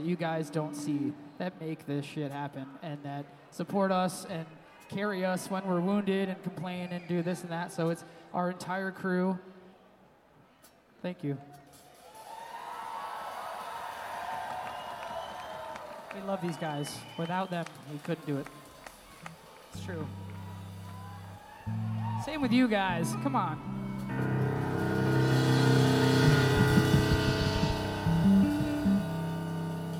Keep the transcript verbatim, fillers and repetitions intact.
you guys don't see that make this shit happen and that support us and carry us when we're wounded and complain and do this and that. So it's our entire crew. Thank you. We love these guys. Without them, we couldn't do it. It's true. Same with you guys. Come on.